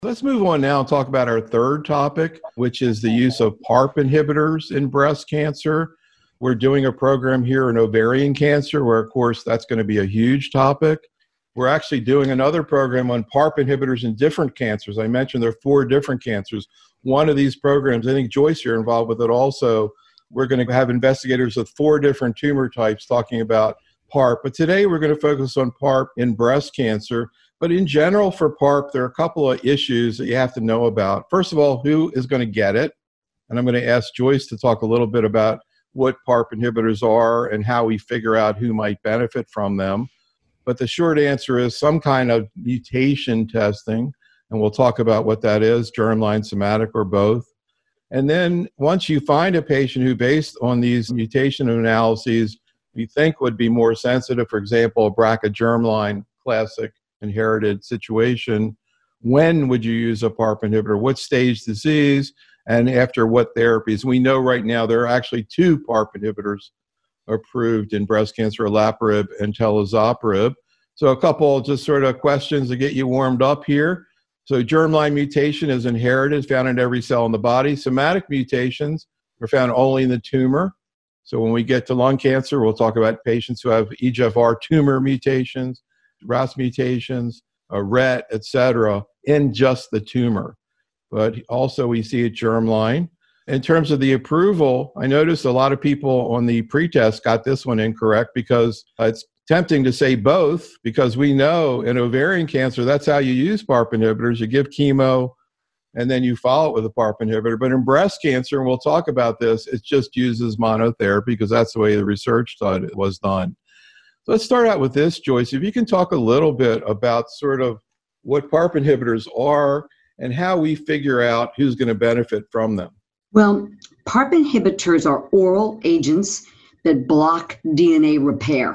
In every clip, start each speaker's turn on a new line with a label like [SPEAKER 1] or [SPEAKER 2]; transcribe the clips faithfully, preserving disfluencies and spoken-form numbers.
[SPEAKER 1] Let's move on now and talk about our third topic, which is the use of PARP inhibitors in breast cancer. We're doing a program here in ovarian cancer where, of course, that's going to be a huge topic. We're actually doing another program on PARP inhibitors in different cancers. I mentioned there are four different cancers. One of these programs, I think Joyce, you're involved with it also. We're going to have investigators of four different tumor types talking about PARP. But today we're going to focus on PARP in breast cancer. But in general for PARP, there are a couple of issues that you have to know about. First of all, who is going to get it? And I'm going to ask Joyce to talk a little bit about what PARP inhibitors are and how we figure out who might benefit from them. But the short answer is some kind of mutation testing, and we'll talk about what that is, germline, somatic, or both. And then once you find a patient who, based on these mutation analyses, you think would be more sensitive, for example, a B R C A germline classic inherited situation, when would you use a PARP inhibitor? What stage disease and after what therapies? We know right now there are actually two PARP inhibitors approved in breast cancer, olaparib and talazoparib. So a couple just sort of questions to get you warmed up here. So germline mutation is inherited, found in every cell in the body. Somatic mutations are found only in the tumor. So when we get to lung cancer, we'll talk about patients who have E G F R tumor mutations, R A S mutations, a R E T, et cetera, in just the tumor. But also we see it germline. In terms of the approval, I noticed a lot of people on the pretest got this one incorrect because it's tempting to say both, because we know in ovarian cancer, that's how you use PARP inhibitors. You give chemo and then you follow it with a PARP inhibitor. But in breast cancer, and we'll talk about this, it just uses monotherapy because that's the way the research thought it was done. So let's start out with this, Joyce. If you can talk a little bit about sort of what PARP inhibitors are and how we figure out who's going to benefit from them.
[SPEAKER 2] Well, PARP inhibitors are oral agents that block D N A repair.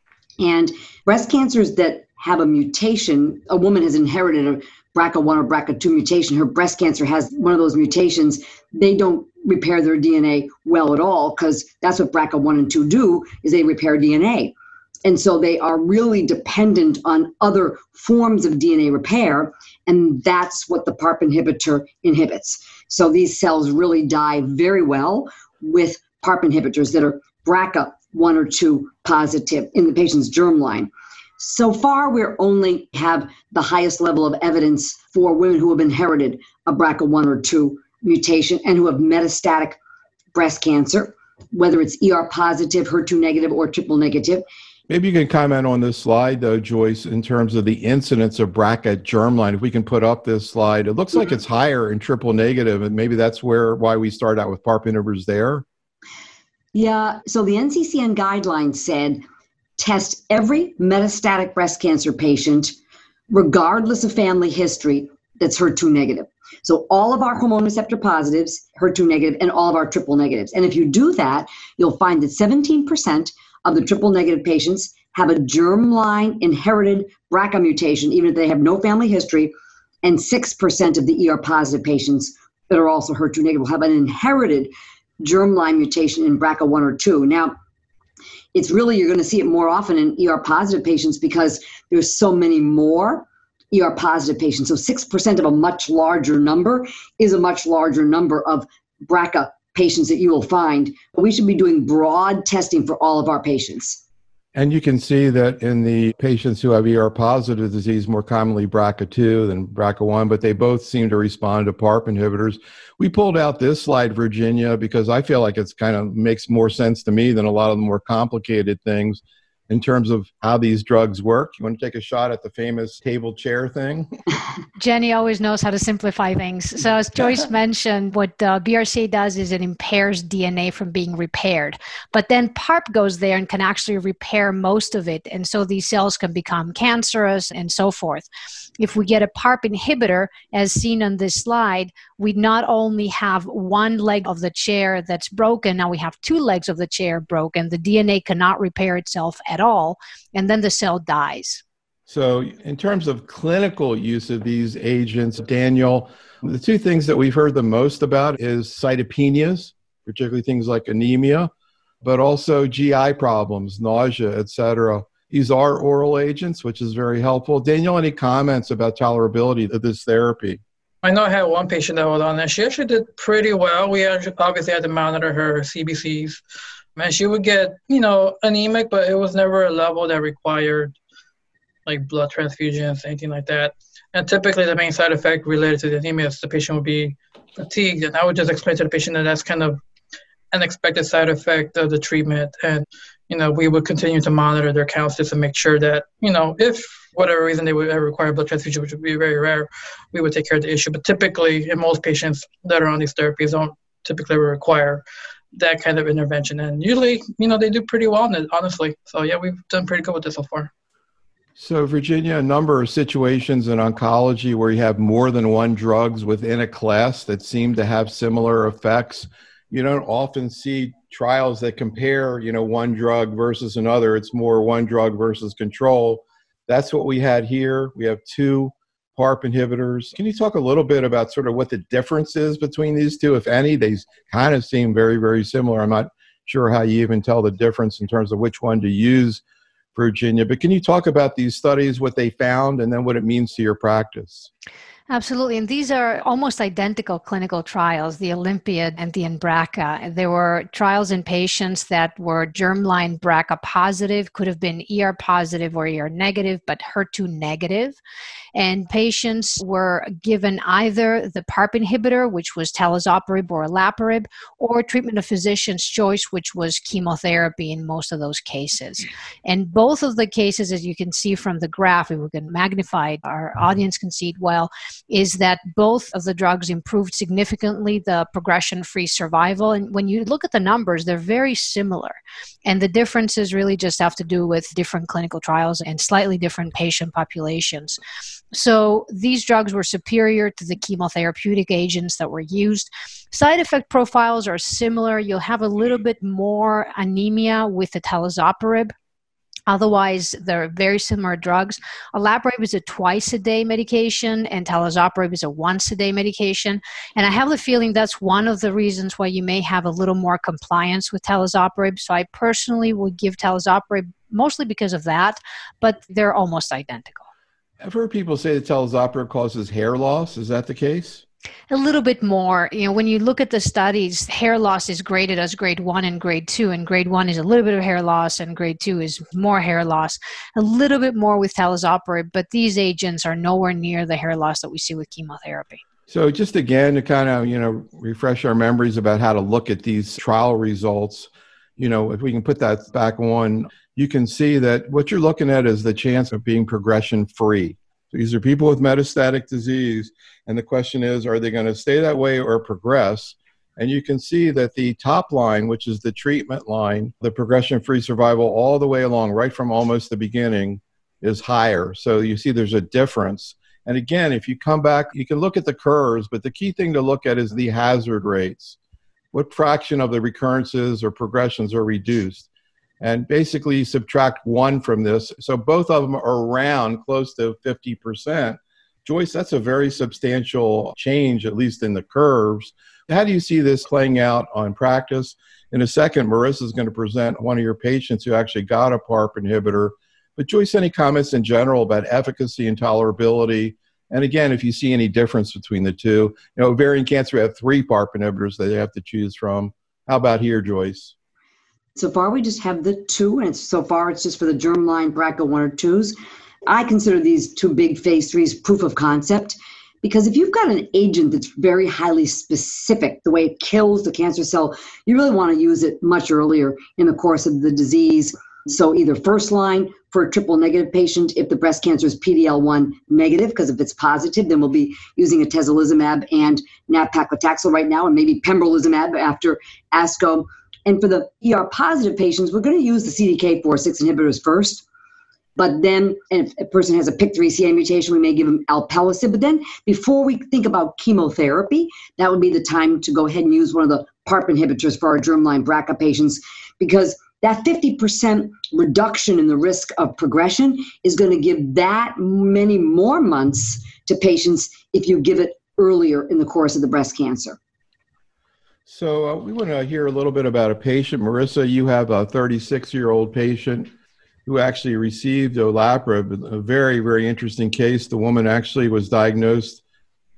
[SPEAKER 2] And breast cancers that have a mutation, a woman has inherited a B R C A one or B R C A two mutation, her breast cancer has one of those mutations, they don't repair their D N A well at all, because that's what B R C A one and two do, is they repair D N A. And so they are really dependent on other forms of D N A repair, and that's what the PARP inhibitor inhibits. So these cells really die very well with PARP inhibitors that are B R C A one or two positive in the patient's germline. So far, we only have the highest level of evidence for women who have inherited a B R C A one or two mutation and who have metastatic breast cancer, whether it's E R positive, H E R two negative, or triple negative.
[SPEAKER 1] Maybe you can comment on this slide, though, Joyce, in terms of the incidence of B R C A germline. If we can put up this slide, it looks like it's higher in triple negative, and maybe that's where why we start out with PARP inhibitors there.
[SPEAKER 2] Yeah, so the N C C N guidelines said test every metastatic breast cancer patient, regardless of family history, that's H E R two negative. So all of our hormone receptor positives, H E R two negative, and all of our triple negatives. And if you do that, you'll find that seventeen percent of the triple negative patients have a germline inherited B R C A mutation, even if they have no family history, and six percent of the E R positive patients that are also H E R two negative will have an inherited germline mutation in B R C A one or two. Now, it's really, you're going to see it more often in E R positive patients because there's so many more E R positive patients. So six percent of a much larger number is a much larger number of B R C A patients that you will find. We should be doing broad testing for all of our patients.
[SPEAKER 1] And you can see that in the patients who have E R positive disease, more commonly B R C A two than B R C A one, but they both seem to respond to PARP inhibitors. We pulled out this slide, Virginia, because I feel like it's kind of makes more sense to me than a lot of the more complicated things in terms of how these drugs work. You want to take a shot at the famous table chair thing?
[SPEAKER 3] Jenny always knows how to simplify things. So as Joyce mentioned, what uh, B R C A does is it impairs D N A from being repaired. But then PARP goes there and can actually repair most of it. And so these cells can become cancerous and so forth. If we get a PARP inhibitor, as seen on this slide, we not only have one leg of the chair that's broken, now we have two legs of the chair broken. The D N A cannot repair itself at all, and then the cell dies.
[SPEAKER 1] So in terms of clinical use of these agents, Daniel, the two things that we've heard the most about is cytopenias, particularly things like anemia, but also G I problems, nausea, et cetera. These are oral agents, which is very helpful. Daniel, any comments about tolerability of this therapy?
[SPEAKER 4] I know I had one patient that was on there. She actually did pretty well. We actually obviously had to monitor her C B Cs. And she would get, you know, anemic, but it was never a level that required like blood transfusions, anything like that. And typically the main side effect related to the anemia is the patient would be fatigued. And I would just explain to the patient that that's kind of an expected side effect of the treatment. And, you know, we would continue to monitor their counts just to make sure that, you know, if whatever reason they would ever require blood transfusion, which would be very rare, we would take care of the issue. But typically, in most patients that are on these therapies don't typically require that kind of intervention. And usually, you know, they do pretty well on it, honestly. So, yeah, we've done pretty good with this so far.
[SPEAKER 1] So, Virginia, a number of situations in oncology where you have more than one drugs within a class that seem to have similar effects. You don't often see trials that compare, you know, one drug versus another. It's more one drug versus control. That's what we had here. We have two PARP inhibitors. Can you talk a little bit about sort of what the difference is between these two, if any? They kind of seem very, very similar. I'm not sure how you even tell the difference in terms of which one to use, Virginia. But can you talk about these studies, what they found, and then what it means to your practice?
[SPEAKER 3] Absolutely. And these are almost identical clinical trials, the Olympiad and the Embraca. There were trials in patients that were germline B R C A positive, could have been E R positive or E R negative, but H E R two negative. And patients were given either the PARP inhibitor, which was talazoparib or olaparib, or treatment of physician's choice, which was chemotherapy in most of those cases. And both of the cases, as you can see from the graph, if we can magnify it, our audience can see it well, is that both of the drugs improved significantly the progression-free survival. And when you look at the numbers, they're very similar. And the differences really just have to do with different clinical trials and slightly different patient populations. So these drugs were superior to the chemotherapeutic agents that were used. Side effect profiles are similar. You'll have a little bit more anemia with the talazoparib. Otherwise, they're very similar drugs. Olaparib is a twice-a-day medication, and talazoparib is a once-a-day medication. And I have the feeling that's one of the reasons why you may have a little more compliance with talazoparib. So I personally would give talazoparib mostly because of that, but they're almost identical.
[SPEAKER 1] I've heard people say that talazoparib causes hair loss. Is that the case?
[SPEAKER 3] A little bit more. You know, when you look at the studies, hair loss is graded as grade one and grade two, and grade one is a little bit of hair loss, and grade two is more hair loss. A little bit more with talazoparib, but these agents are nowhere near the hair loss that we see with chemotherapy.
[SPEAKER 1] So just again, to kind of, you know, refresh our memories about how to look at these trial results, you know, if we can put that back on, you can see that what you're looking at is the chance of being progression-free. So these are people with metastatic disease, and the question is, are they going to stay that way or progress? And you can see that the top line, which is the treatment line, the progression-free survival all the way along, right from almost the beginning, is higher. So you see there's a difference. And again, if you come back, you can look at the curves, but the key thing to look at is the hazard rates. What fraction of the recurrences or progressions are reduced? And basically you subtract one from this. So both of them are around close to fifty percent. Joyce, that's a very substantial change, at least in the curves. How do you see this playing out on practice? In a second, Marissa is going to present one of your patients who actually got a PARP inhibitor. But Joyce, any comments in general about efficacy and tolerability? And again, if you see any difference between the two. You know, ovarian cancer, we have three PARP inhibitors that they have to choose from. How about here, Joyce?
[SPEAKER 2] So far, we just have the two, and it's, so far it's just for the germline B R C A one or twos. I consider these two big phase threes proof of concept, because if you've got an agent that's very highly specific, the way it kills the cancer cell, you really want to use it much earlier in the course of the disease. So either first line for a triple negative patient if the breast cancer is P D L one negative, because if it's positive, then we'll be using atezolizumab and nab-paclitaxel right now, and maybe pembrolizumab after ASCO. And for the E R positive patients, we're going to use the C D K four six inhibitors first. But then, and if a person has a P I K three C A mutation, we may give them alpelisib. But then, before we think about chemotherapy, that would be the time to go ahead and use one of the PARP inhibitors for our germline B R C A patients, because that fifty percent reduction in the risk of progression is going to give that many more months to patients if you give it earlier in the course of the breast cancer.
[SPEAKER 1] So uh, we want to hear a little bit about a patient. Marissa, you have a thirty-six-year-old patient who actually received olaparib, a very, very interesting case. The woman actually was diagnosed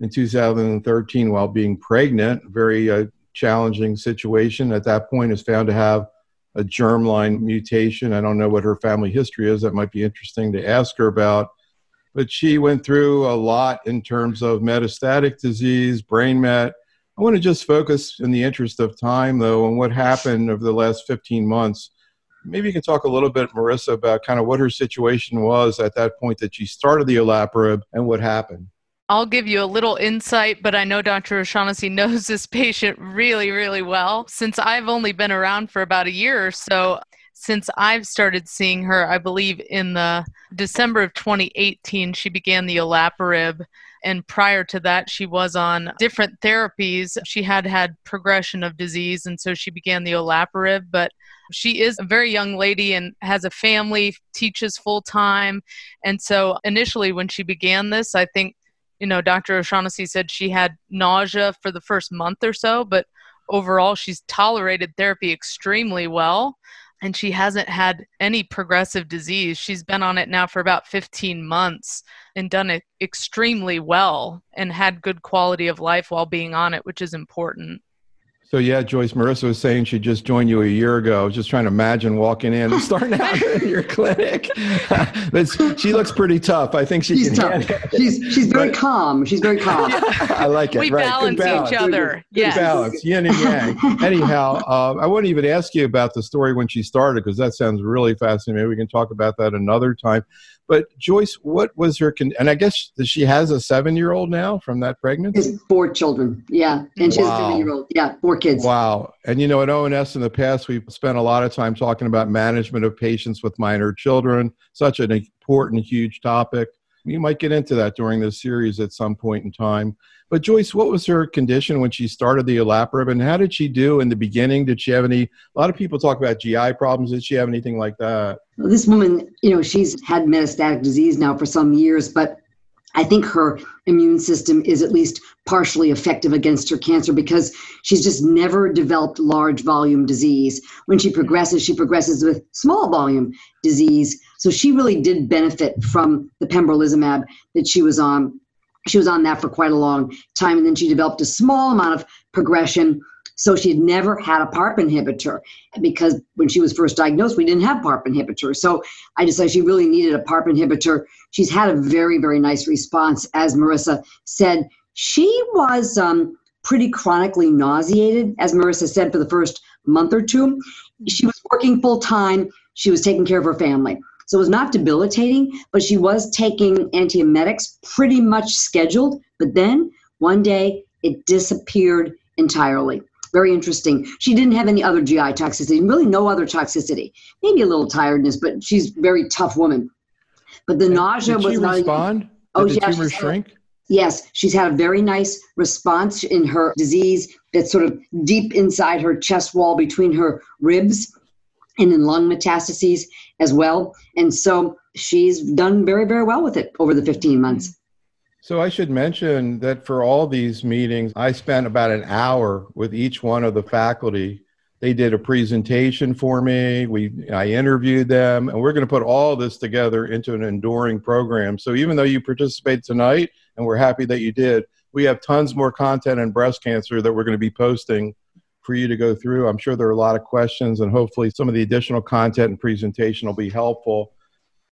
[SPEAKER 1] in two thousand thirteen while being pregnant. Very uh, challenging situation. At that point, is found to have a germline mutation. I don't know what her family history is. That might be interesting to ask her about. But she went through a lot in terms of metastatic disease, brain met. I want to just focus, in the interest of time, though, on what happened over the last fifteen months. Maybe you can talk a little bit, Marissa, about kind of what her situation was at that point that she started the olaparib and what happened.
[SPEAKER 5] I'll give you a little insight, but I know Doctor O'Shaughnessy knows this patient really, really well. Since I've only been around for about a year or so, since I've started seeing her, I believe in the December of twenty eighteen, she began the olaparib. And prior to that, she was on different therapies. She had had progression of disease, and so she began the olaparib. But she is a very young lady and has a family, teaches full-time. And so initially when she began this, I think, you know, Doctor O'Shaughnessy said she had nausea for the first month or so, but overall she's tolerated therapy extremely well. And she hasn't had any progressive disease. She's been on it now for about fifteen months and done it extremely well and had good quality of life while being on it, which is important.
[SPEAKER 1] So yeah, Joyce, Marissa was saying she just joined you a year ago. I was just trying to imagine walking in and starting out in your clinic. But she looks pretty tough. I think she
[SPEAKER 2] she's
[SPEAKER 1] can.
[SPEAKER 2] Tough. She's she's very but, calm. She's very calm.
[SPEAKER 1] I like it.
[SPEAKER 5] We
[SPEAKER 1] right.
[SPEAKER 5] balance, balance each other.
[SPEAKER 1] Good, yes. Good balance, yin and yang. Anyhow, uh, I wouldn't even ask you about the story when she started because that sounds really fascinating. Maybe we can talk about that another time. But Joyce, what was her, con- and I guess she has a seven-year-old now from that pregnancy?
[SPEAKER 2] It's four children, yeah. And she wow. has a seven-year-old, yeah, four kids.
[SPEAKER 1] Wow. And you know, at O N S in the past, we've spent a lot of time talking about management of patients with minor children, such an important, huge topic. You might get into that during this series at some point in time. But Joyce, what was her condition when she started the olaparib, and how did she do in the beginning? Did she have any, a lot of people talk about G I problems. Did she have anything like that?
[SPEAKER 2] Well, this woman, you know, she's had metastatic disease now for some years, but I think her immune system is at least partially effective against her cancer because she's just never developed large volume disease. When she progresses, she progresses with small volume disease. So she really did benefit from the pembrolizumab that she was on. She was on that for quite a long time, and then she developed a small amount of progression. So she had never had a PARP inhibitor because when she was first diagnosed, we didn't have PARP inhibitors. So I decided she really needed a PARP inhibitor. She's had a very, very nice response. As Marissa said, she was um, pretty chronically nauseated, as Marissa said, for the first month or two. She was working full time. She was taking care of her family. So it was not debilitating, but she was taking antiemetics pretty much scheduled. But then one day it disappeared entirely. Very interesting. She didn't have any other G I toxicity, really no other toxicity. Maybe a little tiredness, but she's a very tough woman. But the
[SPEAKER 1] and
[SPEAKER 2] nausea
[SPEAKER 1] did
[SPEAKER 2] was
[SPEAKER 1] she
[SPEAKER 2] not.
[SPEAKER 1] respond? Did
[SPEAKER 2] oh,
[SPEAKER 1] the
[SPEAKER 2] yeah,
[SPEAKER 1] tumor shrink?
[SPEAKER 2] A, yes, she's had a very nice response in her disease that's sort of deep inside her chest wall between her ribs and in lung metastases as well. And so she's done very, very well with it over the fifteen months.
[SPEAKER 1] So I should mention that for all these meetings, I spent about an hour with each one of the faculty. They did a presentation for me. We, I interviewed them, and we're going to put all this together into an enduring program. So even though you participated tonight, and we're happy that you did, we have tons more content on breast cancer that we're going to be posting for you to go through. I'm sure there are a lot of questions, and hopefully some of the additional content and presentation will be helpful.